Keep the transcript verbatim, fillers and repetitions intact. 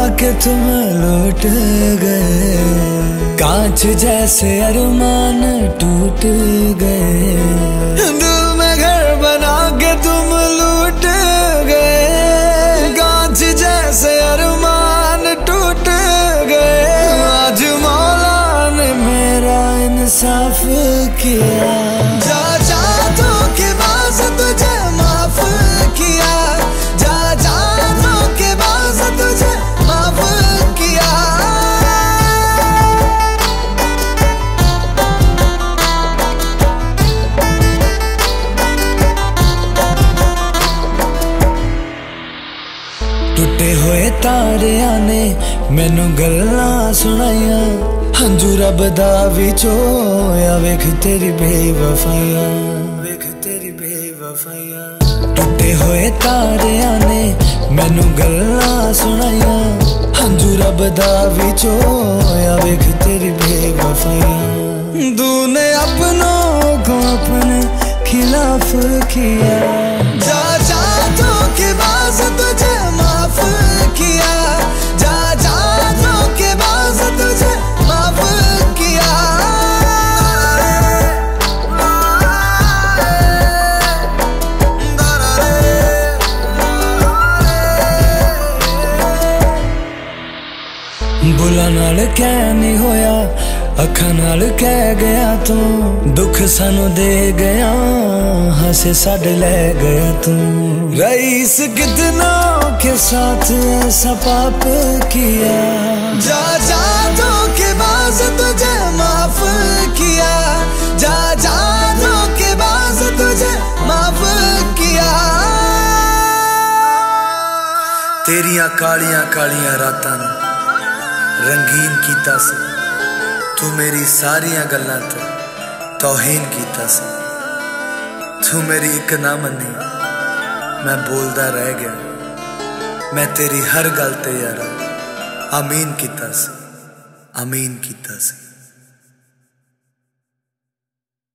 के तुम लौट गए, कांच जैसे अरमान टूट गए। दिल में घर बना के तुम लूट गए, कांच जैसे अरमान टूट गए। आज मौला ने मेरा इंसाफ किया, जा जा तो के बाज तुझे माफ किया, जा जा तो के बाज तुझे माफ किया। टुटे हुए तारियां ने मैनू गल्लां सुनाइयां, हंजू रब दा विचोया वेख तेरी बेवफाइयां, वेख तेरी बेवफाइयां। टुटे हुए तारियां ने मैनू गल्लां सुनाइयां, हंजू रब दा विचोया वेख तेरी बेवफाइयां। तूने अपनों को अपने खिलाफ किया, जा जा तो के बाज तुझे माफ किया, जा जा तो के बाज तुझे माफ किया। बुला नाल कह नहीं होया, अखा नाल कह गया तू, दुख सानू दे गया, हंसे साडे ले गया तू। रईस कितना के साथ ऐसा पाप किया, जा जा तो के बाज तुझे माफ किया, जा जा तो के बाज तुझे माफ किया। तेरिया कालियां कालियां रातां रंगीन कीता सी, तू मेरी सारियां गल्लां ते तौहीन कीता सी। तू मेरी एक ना मन्नी, मैं बोलदा रह गया, मैं तेरी हर गल ते यारा अमीन कीता सी, अमीन कीता सी।